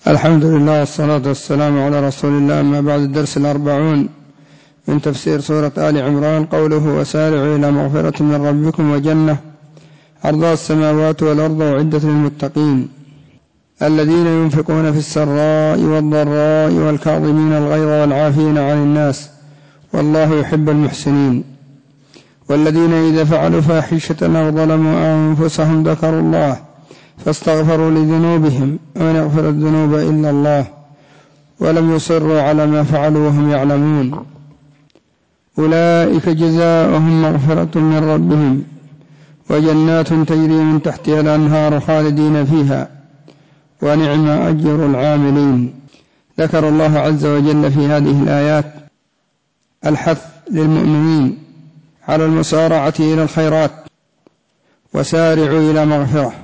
الحمد لله والصلاة والسلام على رسول الله. أما بعد، الدرس 40 من تفسير سورة آل عمران. قوله: وسارعوا إلى مغفرة من ربكم وجنة عرضها السماوات والأرض أعدت للمتقين الذين ينفقون في السراء والضراء والكاظمين الغيظ والعافين عن الناس والله يحب المحسنين والذين إذا فعلوا فاحشة أو ظلموا أنفسهم ذكروا الله فاستغفروا لذنوبهم ومن يغفر الذنوب إلا الله ولم يصروا على ما فعلوا وهم يعلمون أولئك جزاؤهم مغفرة من ربهم وجنات تجري من تحتها الأنهار خالدين فيها ونعم أجر العاملين. ذكر الله عز وجل في هذه الآيات الحث للمؤمنين على المسارعة إلى الخيرات وسارعوا إلى مغفرة،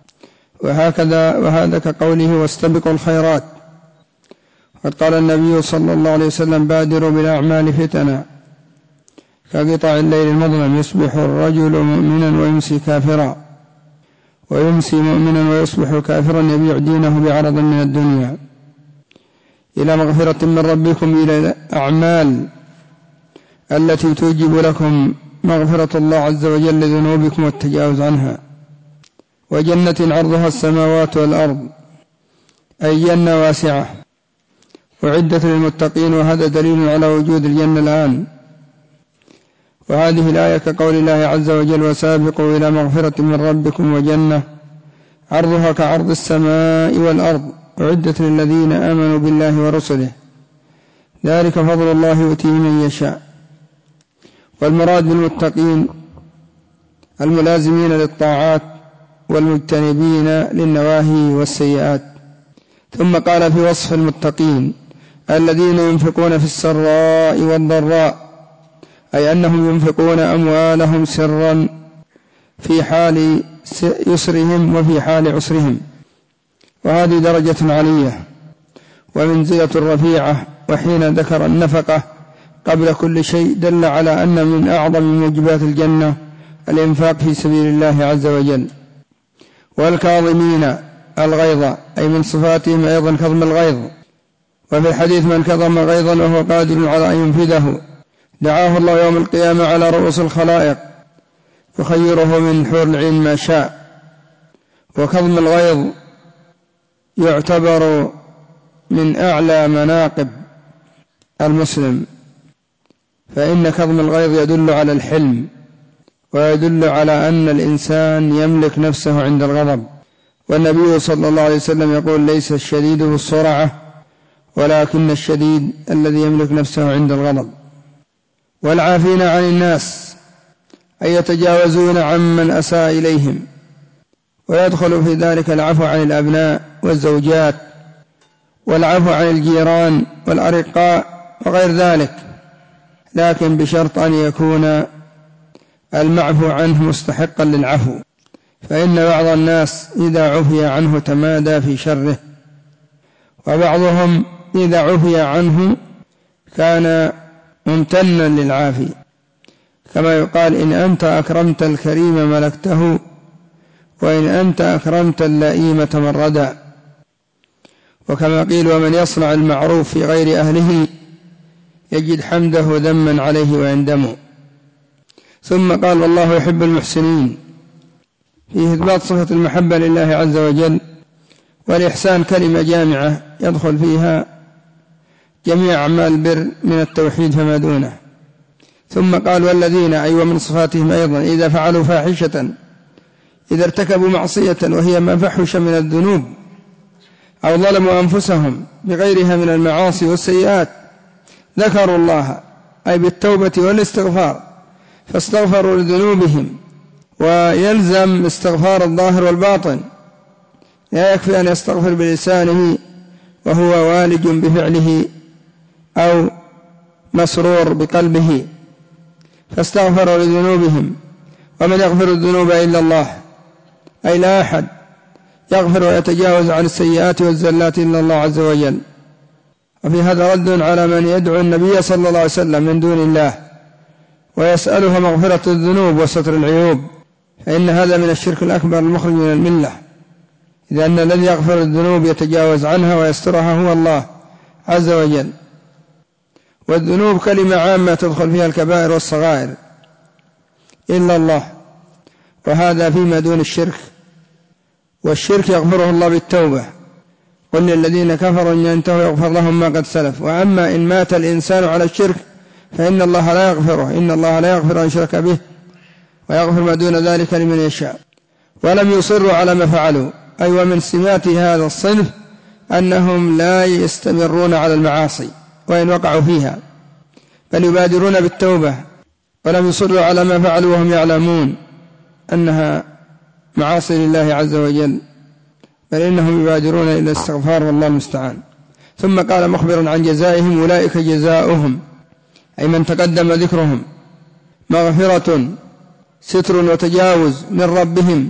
وهذا كقوله: واستبقوا الخيرات. قد قال النبي صلى الله عليه وسلم: بادروا بالأعمال فتنا كقطع الليل المظلم، يصبح الرجل مؤمنا ويمسي كافرا ويمسي مؤمنا ويصبح كافرا يبيع دينه بعرض من الدنيا. إلى مغفرة من ربكم، إلى الأعمال التي توجب لكم مغفرة الله عز وجل لذنوبكم والتجاوز عنها. وجنة عرضها السماوات والأرض، أي جنة واسعة أعدت للمتقين، وهذا دليل على وجود الجنة الآن. وهذه الآية كقول الله عز وجل: وسابقوا إلى مغفرة من ربكم وجنة عرضها كعرض السماء والأرض أعدت للذين آمنوا بالله ورسله ذلك فضل الله يؤتيه من يشاء. والمراد بالمتقين الملازمين للطاعات والمجتنبين للنواهي والسيئات. ثم قال في وصف المتقين: الذين ينفقون في السراء والضراء، أي أنهم ينفقون أموالهم سرا في حال يسرهم وفي حال عسرهم، وهذه درجة علية ومنزلة رفيعة. وحين ذكر النفقة قبل كل شيء دل على أن من أعظم موجبات الجنة الإنفاق في سبيل الله عز وجل. والكاظمين الغيظ، أي من صفاتهم أيضا كظم الغيظ. وفي الحديث: من كظم غيظا وهو قادر على أن ينفذه دعاه الله يوم القيامة على رؤوس الخلائق يخيره من حور العين ما شاء. وكظم الغيظ يعتبر من أعلى مناقب المسلم، فإن كظم الغيظ يدل على الحلم ويدل على أن الإنسان يملك نفسه عند الغضب. والنبي صلى الله عليه وسلم يقول: ليس الشديد بالسرعة ولكن الشديد الذي يملك نفسه عند الغضب. والعافين عن الناس، أي يتجاوزون عمن أساء إليهم، ويدخل في ذلك العفو عن الأبناء والزوجات والعفو عن الجيران والأرقاء وغير ذلك، لكن بشرط أن يكون المعفو عنه مستحقا للعفو، فإن بعض الناس إذا عفي عنه تمادى في شره، وبعضهم إذا عفي عنه كان ممتنا للعافي، كما يقال: إن أنت أكرمت الكريم ملكته وإن أنت أكرمت اللئيم تمردا. وكما قيل: ومن يصنع المعروف في غير أهله يجد حمده ذما عليه ويندم. ثم قال: والله يحب المحسنين، فيه إثبات صفة المحبة لله عز وجل. والإحسان كلمة جامعة يدخل فيها جميع أعمال البر من التوحيد فما دونه. ثم قال: والذين، أي ومن صفاتهم أيضا، إذا فعلوا فاحشة، إذا ارتكبوا معصية وهي ما فحش من الذنوب أو ظلموا أنفسهم بغيرها من المعاصي والسيئات ذكروا الله، أي بالتوبة والاستغفار، فاستغفروا لذنوبهم. ويلزم استغفار الظاهر والباطن، لا يكفي أن يستغفر بلسانه وهو والج بفعله أو مسرور بقلبه، فاستغفروا لذنوبهم. ومن يغفر الذنوب إلا الله، أي لا أحد يغفر ويتجاوز عن السيئات والزلات إلا الله عز وجل. وفي هذا رد على من يدعو النبي صلى الله عليه وسلم من دون الله ويسأله مغفرة الذنوب وستر العيوب، فإن هذا من الشرك الأكبر المخرج من الملة. إذ أن الذي يغفر الذنوب يتجاوز عنها ويسترها هو الله عز وجل. والذنوب كلمة عامة تدخل فيها الكبائر والصغائر إلا الله، وهذا فيما دون الشرك، والشرك يغفره الله بالتوبة. قل للذين كفروا إن ينتهوا يغفر لهم ما قد سلف. وأما إن مات الإنسان على الشرك فإن الله لا يغفره، إن الله لا يغفر أن يشرك به ويغفر ما دون ذلك لمن يشاء. ولم يصروا على ما فعلوا، أي ومن سمات هذا الصنف أنهم لا يستمرون على المعاصي وإن وقعوا فيها، بل يبادرون بالتوبة، ولم يصروا على ما فعلوا وهم يعلمون أنها معاصي لله عز وجل، بل إنهم يبادرون إلى الاستغفار والله المستعان. ثم قال مخبرا عن جزائهم: أولئك جزاؤهم، أي من تقدم ذكرهم، مغفرة ستر وتجاوز من ربهم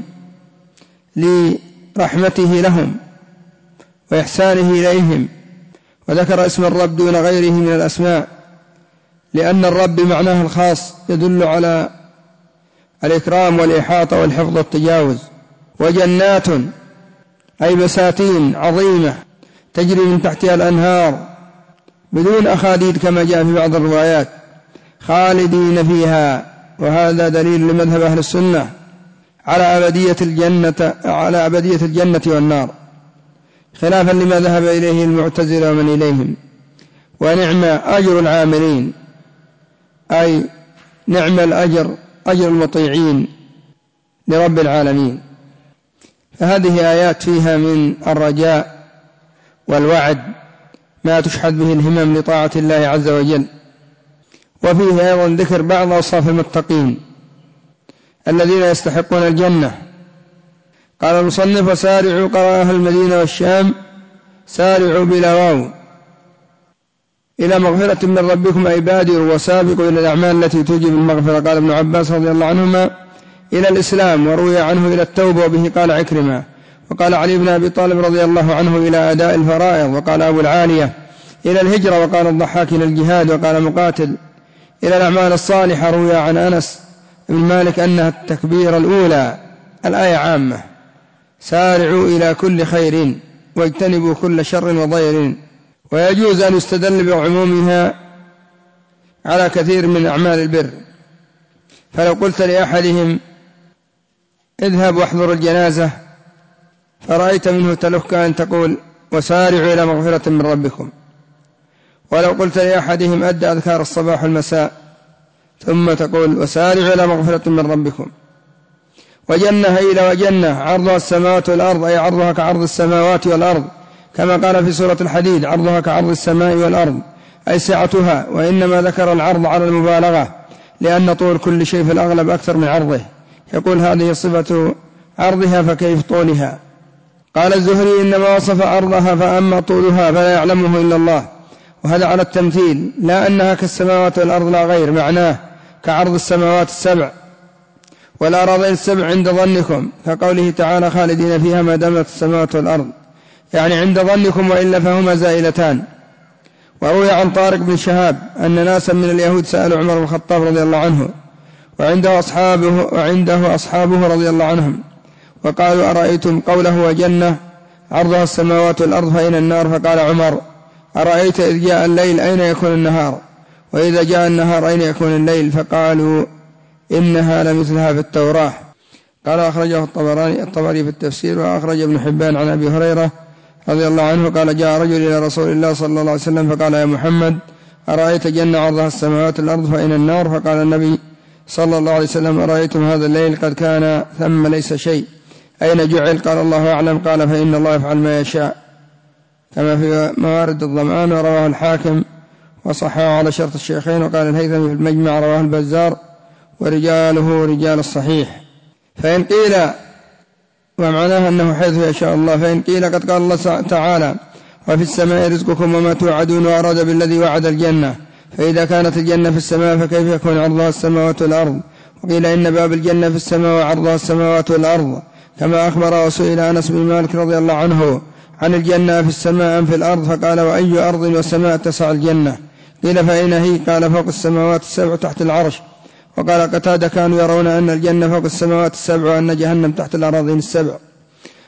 لرحمته لهم وإحسانه إليهم، وذكر اسم الرب دون غيره من الأسماء، لأن الرب معناه الخاص يدل على الإكرام والإحاطة والحفظ والتجاوز. وجنات، أي بساتين عظيمة تجري من تحتها الأنهار بدون أخاديد كما جاء في بعض الروايات، خالدين فيها، وهذا دليل لمذهب أهل السنة على أبدية الجنة والنار، خلافا لما ذهب إليه المعتزلة ومن إليهم. ونعم أجر العاملين، أي نعم الأجر، أجر المطيعين لرب العالمين. فهذه آيات فيها من الرجاء والوعد ما تشحذ به الهمم لطاعة الله عز وجل. وفيه أيضا ذكر بعض أوصاف المتقين الذين يستحقون الجنة. قال المصنف: وسارعوا، قرأ أهل المدينة والشام سارعوا بلا واو، إلى مغفرة من ربكم، أي بادروا وسابقوا إلى الأعمال التي توجب المغفرة. قال ابن عباس رضي الله عنهما: إلى الإسلام، وروي عنه إلى التوبة، وبه قال عكرمة. وقال علي بن أبي طالب رضي الله عنه: إلى أداء الفرائض. وقال أبو العالية: إلى الهجرة. وقال الضحاك: إلى الجهاد. وقال مقاتل: إلى الأعمال الصالحة. روي عن أنس بن مالك أنها التكبير الأولى. الآية عامة: سارعوا إلى كل خير واجتنبوا كل شر وضير. ويجوز أن يستدل بعمومها على كثير من أعمال البر. فلو قلت لأحدهم: اذهب واحضر الجنازة، فرأيت منه تلك، أن تقول: وسارعوا إلى مغفرة من ربكم. ولو قلت لأحدهم: أد أذكار الصباح والمساء، ثم تقول: وسارعوا إلى مغفرة من ربكم. وجنة إلى وجنة عرضها السماوات والأرض، أي عرضها كعرض السماوات والأرض، كما قال في سورة الحديد: عرضها كعرض السماء والأرض، أي سعتها. وإنما ذكر العرض على المبالغة، لأن طول كل شيء في الأغلب أكثر من عرضه، يقول: هذه صفة عرضها فكيف طولها. قال الزهري: إنما وصف عرضها، فأما طولها فلا يعلمه إلا الله. وهذا على التمثيل، لا أنها كالسماوات والأرض لا غير، معناه كعرض السماوات السبع والأراضين السبع عند ظنكم، كقوله تعالى: خالدين فيها ما دامت السماوات والأرض، يعني عند ظنكم، وإلا فهما زائلتان. وروي عن طارق بن شهاب أن ناسا من اليهود سألوا عمر بن الخطاب رضي الله عنه وعنده أصحابه رضي الله عنهم، وقالوا: أرأيتم قوله وجنة عرضها السماوات والأرض فأين النار؟ فقال عمر: أرأيت إذ جاء الليل أين يكون النهار؟ وإذا جاء النهار أين يكون الليل؟ فقالوا: إنها لمثلها في التوراة. قال: أخرجه الطبري في التفسير. وأخرج ابن حبان عن أبي هريرة رضي الله عنه قال: جاء رجل إلى رسول الله صلى الله عليه وسلم فقال: يا محمد، أرأيت جنة عرضها السماوات والأرض فأين النار؟ فقال النبي صلى الله عليه وسلم: أرأيتم هذا الليل قد كان ثم ليس شيء، أين جعل؟ قال: الله أعلم. قال: فإن الله يفعل ما يشاء، كما في موارد الظمآن. ورواه الحاكم وصححه على شرط الشيخين. وقال الهيثمي في المجمع: رواه البزار ورجاله رجال الصحيح. فإن قيل، ومعناها أنه حيث يشاء الله، فإن قيل قد قال الله تعالى: وفي السماء رزقكم وما توعدون، وأراد بالذي وعد الجنة، فإذا كانت الجنة في السماء فكيف يكون عرضها السماوات والأرض؟ وقيل إن باب الجنة في السماء وعرضها السماوات والأرض، كما أخبر وسئل أنس بن مالك رضي الله عنه عن الجنة في السماء أم في الأرض؟ فقال: وأي أرض وسماء تسع الجنة؟ قيل: فأين هي؟ قال: فوق السماوات السبع تحت العرش. وقال قتادة: كانوا يرون أن الجنة فوق السماوات السبع وأن جهنم تحت الأراضين السبع.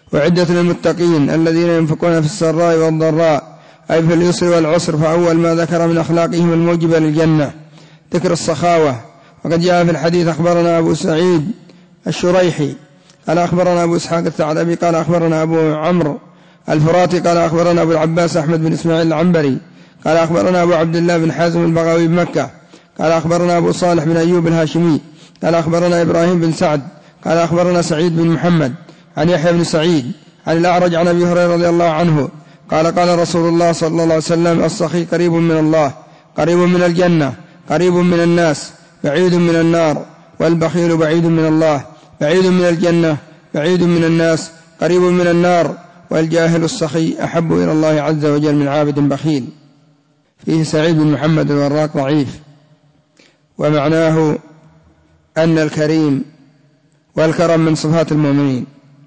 وعدة للمتقين الذين ينفقون في السراء والضراء أي في اليسر والعسر. فأول ما ذكر من أخلاقهم الموجبة للجنة ذكر السخاوة. وقد جاء في الحديث أخبرنا أبو سعيد الشريحي قال أخبرنا أبو إسحاق الثعلبي قال أخبرنا أبو عمرو الفراتي قال أخبرنا أبو العباس أحمد بن إسماعيل العنبري قال أخبرنا أبو عبد الله بن حازم البغوي بمكة قال أخبرنا أبو صالح بن أيوب الهاشمي قال أخبرنا إبراهيم بن سعد قال أخبرنا سعيد بن محمد عن يحيى بن سعيد عن الأعرج عن أبي هريرة رضي الله عنه قال قال رسول الله صلى الله عليه وسلم السخي قريب من الله قريب من الجنة قريب من الناس بعيد من النار، والبخيل بعيد من الله بعيد من الجنة بعيد من الناس قريب من النار، والجاهل السخي أحب إلى الله عز وجل من عابد بخيل. فيه سعيد بن محمد الوراق ضعيف، ومعناه أن الكريم والكرم من صفات المؤمنين.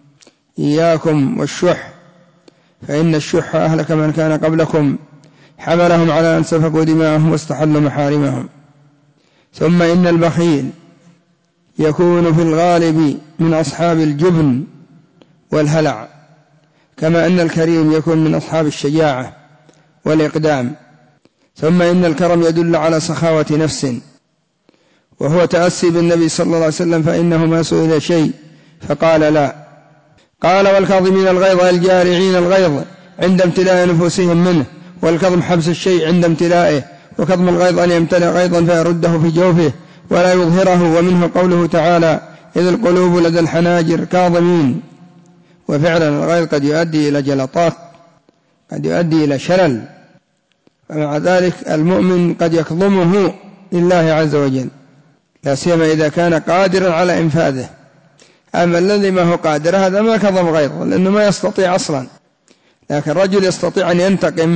إياكم والشح، فإن الشح أهلك من كان قبلكم حملهم على أن سفكوا دماءهم واستحلوا محارمهم. ثم إن البخيل يكون في الغالب من أصحاب الجبن والهلع، كما أن الكريم يكون من أصحاب الشجاعة والإقدام. ثم إن الكرم يدل على سخاوة نفس، وهو تأسي بالنبي صلى الله عليه وسلم، فإنه ما سئل شيء فقال لا. قال والكاظمين الغيظ الجارعين الغيظ عند امتلاء نفوسهم منه، والكظم حبس الشيء عند امتلائه، وكظم الغيظ أن يمتلئ غيظا فيرده في جوفه ولا يظهره. ومنه قوله تعالى إذ القلوب لدى الحناجر كاظمين. وفعلا الغيظ قد يؤدي إلى جلطات، قد يؤدي إلى شلل، ومع ذلك المؤمن قد يكظمه لله عز وجل، لا سيما إذا كان قادرا على إنفاذه. أما الذي ما هو قادر هذا ما كظم غيظه، لأنه ما يستطيع أصلا. لكن الرجل يستطيع أن ينتقم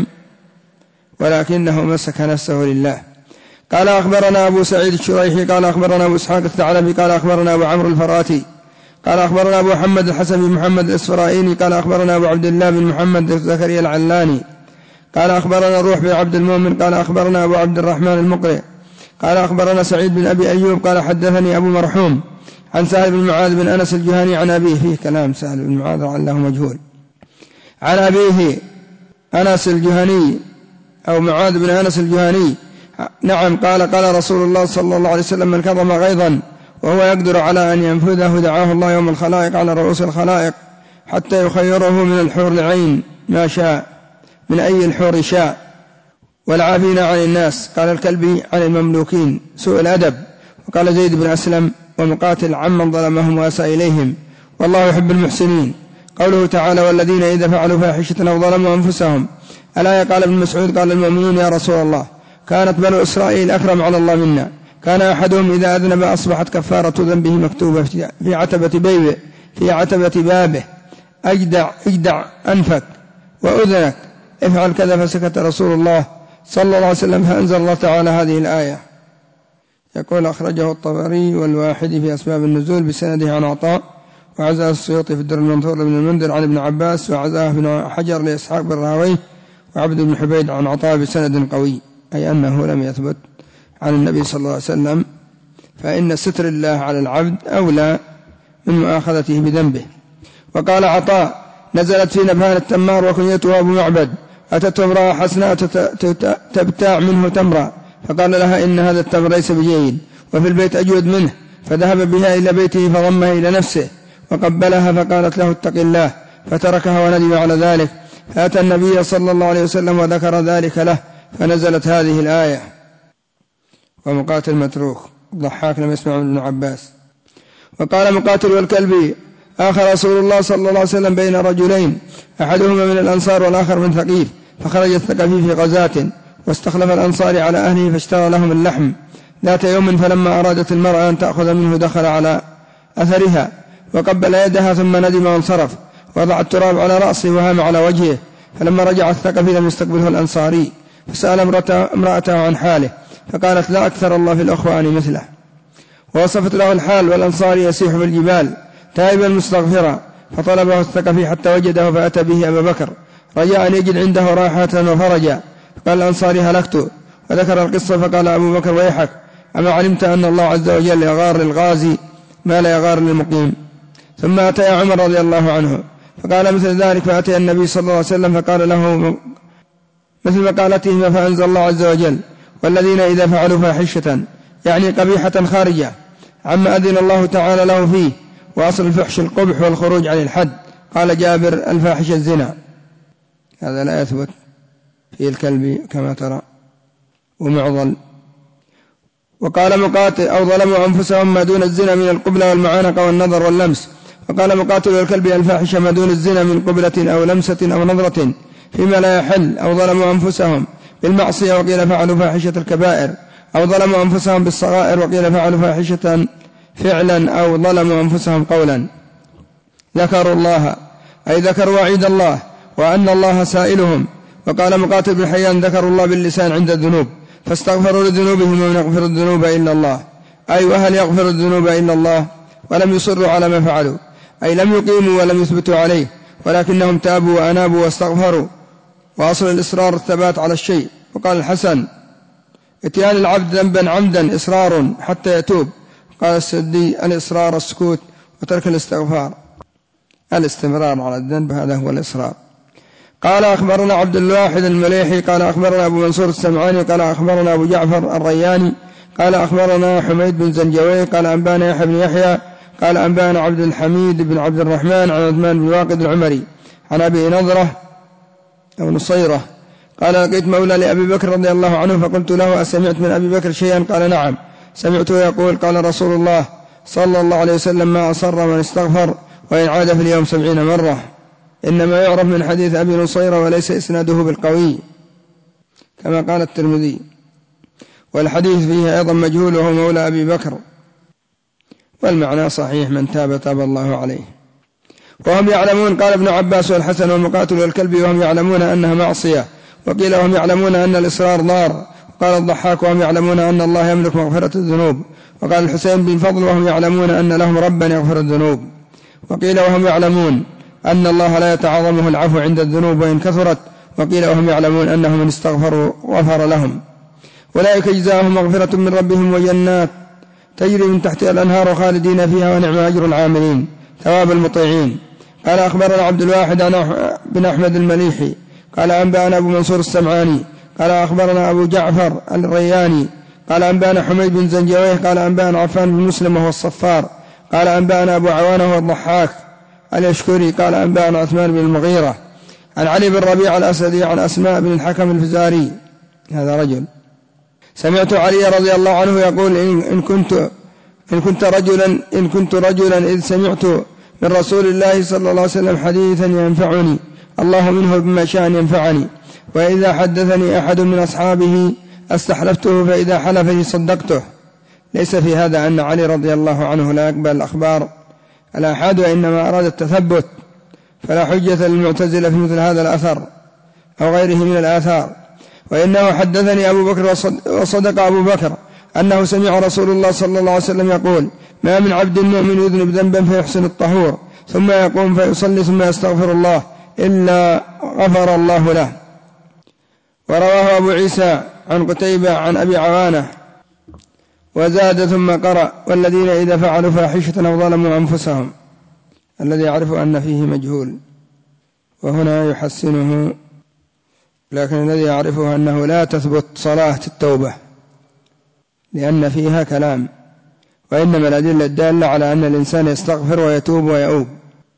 ولكنه مسك نفسه لله. قال أخبرنا أبو سعيد الشريحي قال أخبرنا أبو إسحاق الثعلبي قال أخبرنا أبو عمرو الفراتي قال أخبرنا أبو محمد الحسن بن محمد الإسفرائيني قال أخبرنا أبو عبد الله بن محمد زكريا العلاني قال أخبرنا روح بن عبد المؤمن قال أخبرنا أبو عبد الرحمن المقرئ قال أخبرنا سعيد بن أبي أيوب قال حدثني أبو مرحوم عن سهل بن معاذ بن أنس الجهني عن أبيه، فيه كلام سهل بن معاذ لعله مجهول، عن أبيه أنس الجهني أو معاذ بن أنس الجهني نعم قال قال رسول الله صلى الله عليه وسلم من كظم غيظا وهو يقدر على أن ينفذه دعاه الله يوم الخلائق على رؤوس الخلائق حتى يخيره من الحور العين ما شاء، من أي الحور شاء، والعافين عن الناس. قال الكلبي عن المملوكين سوء الأدب. وقال زيد بن أسلم ومقاتل عمن ظلمهم وأساء إليهم، والله يحب المحسنين. قوله تعالى والذين إذا فعلوا فاحشة أو ظلموا أنفسهم. الآية قال ابن مسعود قال المؤمنون يا رسول الله كانت بنو إسرائيل أكرم على الله منا، كان أحدهم إذا أذنب أصبحت كفارة ذنبه مكتوبة في عتبة بابه اجدع أنفك وأذنك افعل كذا، فسكت رسول الله صلى الله عليه وسلم فأنزل الله تعالى هذه الآية. يقول أخرجه الطبري والواحدي في أسباب النزول بسنده عن عطاء، وعزاه السيوطي في الدر المنثور لابن المنذر عن ابن عباس، وعزاه ابن حجر لإسحاق بن راهويه وعبد بن حبيد عن عطاء بسند قوي، أي أنه لم يثبت عن النبي صلى الله عليه وسلم. فإن ستر الله على العبد أولى من مؤاخذته بذنبه. وقال عطاء نزلت في نبهان التمار وكنيته أبو معبد، أتته امرأة حسناء تبتاع منه تمرا، فقال لها إن هذا التمر ليس بجيد وفي البيت أجود منه، فذهب بها إلى بيته فضمها إلى نفسه وقبلها فقالت له اتق الله، فتركها وندم على ذلك، فأتى النبي صلى الله عليه وسلم وذكر ذلك له فنزلت هذه الآية. ومقاتل متروك، ضحاك لم يسمع ابن عباس. وقال مقاتل والكلبي آخر رسول الله صلى الله عليه وسلم بين رجلين أحدهما من الأنصار والآخر من ثقيف، فخرج الثقفي في غزاة واستخلف الأنصار على أهله فاشترى لهم اللحم ذات يوم، فلما أرادت المرأة أن تأخذ منه دخل على أثرها وقبل يدها ثم ندم وانصرف، وضع التراب على رأسه وهام على وجهه. فلما رجع الثقفي لم يستقبله الأنصاري، فسأل امرأته عن حاله فقالت لا أكثر الله في الأخوان مثله، ووصفت له الحال والأنصاري يسيح في الجبال تائبا مستغفرا، فطلبه الثقفي حتى وجده فأتى به أبا بكر رجاء أن يجد عنده راحة وفرجا، فقال الأنصاري هلكت، وذكر القصة. فقال أبو بكر ويحك أما علمت أن الله عز وجل يغار للغازي ما لا يغار للمقيم. ثم أتى عمر رضي الله عنه فقال مثل ذلك، فأتي النبي صلى الله عليه وسلم فقال له مثل مقالتهما، فأنزل الله عز وجل: والذين إذا فعلوا فاحشة يعني قبيحة خارجة عما أذن الله تعالى له فيه، وأصل الفحش القبح والخروج عن الحد. قال جابر: الفاحش الزنا. هذا لا يثبت في الكلب كما ترى ومعضل. وقال مقاتل: أو ظلموا أنفسهم ما دون الزنا من القبلة والمعانقة والنظر واللمس. وقال مقاتل: والكلب الفاحش ما دون الزنا من قبلة أو لمسة أو نظرة فيما لا يحل، أو ظلموا أنفسهم بالمعصية وقيل فعلوا فاحشة الكبائر، أو ظلموا أنفسهم بالصغائر وقيل فعلوا فاحشة فعلا، أو ظلموا أنفسهم قولا. ذكروا الله أي ذكروا وعيد الله وأن الله سائلهم. وقال مقاتل بن حيان: ذكروا الله باللسان عند الذنوب فاستغفروا لذنوبهم ومن يغفر الذنوب إلا الله، أي وهل يغفر الذنوب إلا الله، ولم يصروا على ما فعلوا، أي لم يقيموا ولم يثبتوا عليه، ولكنهم تابوا وأنابوا واستغفروا، وأصل الإصرار الثبات على الشيء. وقال الحسن: اتيان العبد ذنبا عمدا إصرار حتى يتوب. قال السدي: الإصرار السكوت وترك الاستغفار، الاستمرار على الذنب هذا هو الإصرار. قال أخبرنا عبد الواحد المليحي قال أخبرنا أبو منصور السمعاني قال أخبرنا أبو جعفر الرياني قال أخبرنا حميد بن زنجوي قال أنبانا يحيى بن يحيى قال أنبانا عبد الحميد بن عبد الرحمن عن عثمان بن واقد العمري عن أبي نضرة أو نصيرة قال: لقيت مولى لأبي بكر رضي الله عنه فقلت له: أسمعت من أبي بكر شيئا؟ قال: نعم سمعته يقول: قال رسول الله صلى الله عليه وسلم: ما أصر من استغفر وإن عاد في اليوم 70 مرة. إنما يعرف من حديث أبي نصيرة وليس إسناده بالقوي كما قال الترمذي، والحديث فيه أيضا مجهول وهو مولى أبي بكر، والمعنى صحيح: من تاب تاب الله عليه. وهم يعلمون، قال ابن عباس والحسن والمقاتل والكلب، وهم يعلمون أنها معصية. وقيل: وهم يعلمون أن الإصرار ضار. وقال الضحاك: وهم يعلمون أن الله يملك مغفرة الذنوب. وقال الحسين بن فضل: وهم يعلمون أن لهم ربا يغفر الذنوب. وقيل: وهم يعلمون أن الله لا يتعاظمه العفو عند الذنوب وإن كثرت. وقيل: وهم يعلمون أنه من استغفروا غفر لهم. أولئك جزاهم مغفرة من ربهم وجنات تجري من تحتها الأنهار خالدين فيها ونعم أجر العاملين ثواب المطيعين. قال أخبرنا عبد الواحد بن أحمد المليحي قال أنبانا أبو منصور السمعاني قال أخبرنا أبو جعفر الرياني قال أنبانا حميد بن زنجويه قال أنبانا عفان بن مسلم وهو الصفار قال أنبانا أبو عوانة وهو الضحاك اليشكري قال أنبانا عثمان بن المغيرة عن علي بن ربيع الأسدي عن أسماء بن الحكم الفزاري هذا رجل. سمعت علي رضي الله عنه يقول: إن كنت رجلا إذ سمعت من رسول الله صلى الله عليه وسلم حديثا ينفعني الله منه بما شاء ينفعني، وإذا حدثني أحد من أصحابه استحلفته فإذا حلفني صدقته. ليس في هذا أن علي رضي الله عنه لا يقبل الأخبار الآحاد، وإنما أراد التثبت، فلا حجة للمعتزلة في مثل هذا الأثر أو غيره من الآثار. وإنه حدثني أبو بكر وصدق أبو بكر أنه سمع رسول الله صلى الله عليه وسلم يقول: ما من عبد مؤمن يذنب ذنبا فيحسن الطهور ثم يقوم فيصلي ثم يستغفر الله إلا غفر الله له. ورواه أبو عيسى عن قتيبة عن أبي عوانة وزاد ثم قرأ: والذين إذا فعلوا فاحشة أو ظلموا أنفسهم. الذي يعرف أن فيه مجهول، وهنا يحسنه، لكن الذي يعرفه أنه لا تثبت صلاة التوبة لأن فيها كلام، وإنما الأدلة الدالة على أن الإنسان يستغفر ويتوب ويؤوب.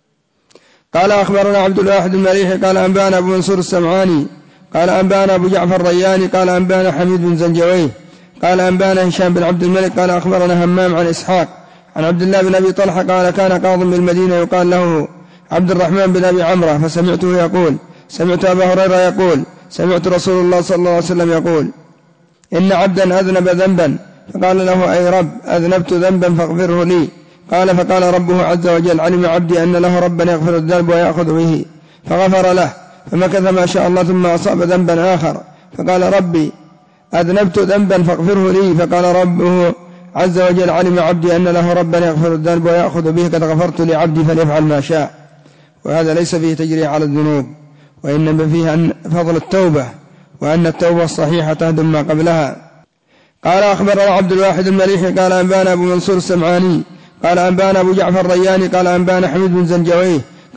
قال أخبرنا عبد الواحد المليحي قال أنبانا أبو منصور السمعاني قال أنبانا أبو جعفر الرياني قال أنبانا حميد بن زنجويه قال أنبانا هشام بن عبد الملك قال أخبرنا همام عن إسحاق عن عبد الله بن أبي طلحة قال: كان قاض بالمدينة يقال له عبد الرحمن بن أبي عمرة، فسمعته يقول: سمعت أبا هريرة يقول: سمعت رسول الله صلى الله عليه وسلم يقول: إن عبدا أذنب ذنبا فقال له: أي رب أذنبت ذنبا فاغفره لي. قال: فقال ربه عز وجل: علم عبدي أن له ربا يغفر الذنب ويأخذ به، فغفر له، فمكث ما شاء الله ثم أصاب ذنبا آخر فقال: ربي أذنبت ذنبا فاغفره لي. فقال ربه عز وجل: علم عبدي أن له ربا يغفر الذنب ويأخذ به، قد غفرت لعبدي فليفعل ما شاء. وهذا ليس فيه تجريع على الذنوب، وإنما فيه أن فضل التوبة، وأن التوبة الصحيحة تهدم ما قبلها. قال أخبرنا عبد الواحد المليحي قال أنبانا أبو منصور السمعاني قال أنبانا أبو جعفر الرياني قال أنبانا حميد بن زنجويه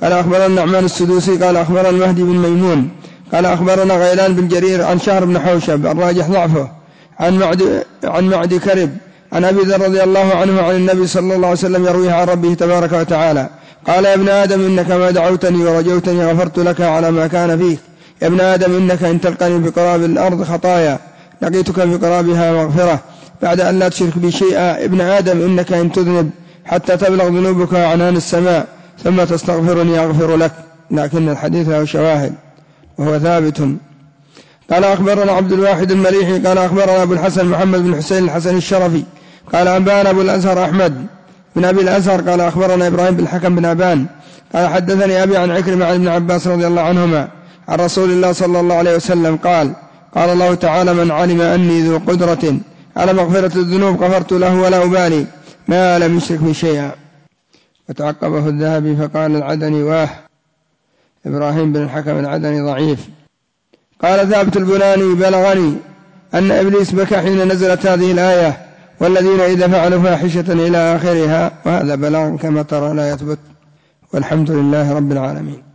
قال أخبرنا النعمان السدوسي قال أخبرنا المهدي بن ميمون قال أخبرنا غيلان بن جرير عن شهر بن حوشب الراجح ضعفه عن معد كرب عن أبي ذر رضي الله عنه عن النبي صلى الله عليه وسلم يرويه عن ربه تبارك وتعالى قال يا ابن آدم إنك ما دعوتني ورجوتني غفرت لك على ما كان فيك. يا ابن آدم إنك إن تلقني بقراب الأرض خطايا لقيتك بقرابها مغفرة بعد أن لا تشرك بي شيئا. ابن آدم إنك إن تذنب حتى تبلغ ذنوبك عنان السماء ثم تستغفرني أغفر لك. لكن الحديث له شواهد وهو ثابت. قال أخبرنا عبد الواحد المليحي قال أخبرنا أبو الحسن محمد بن حسين الحسن الشرفي قال أنبانا أبو الأزهر أحمد بن أبي الأزهر قال أخبرنا إبراهيم بن الحكم بن أبان قال حدثني أبي عن عكرمة عن ابن عباس رضي الله عنهما عن رسول الله صلى الله عليه وسلم قال الله تعالى من علم أني ذو قدرة على مغفرة الذنوب غفرت له ولا أبالي ما لم يشرك بي شيئا. وتعقبه الذهبي فقال العدني إبراهيم بن الحكم العدني ضعيف. قال ثابت البناني بلغني أن إبليس بكى حين نزلت هذه الآية والذين إذا فعلوا فاحشة إلى آخرها. وهذا بلاغ كما ترى لا يثبت. والحمد لله رب العالمين.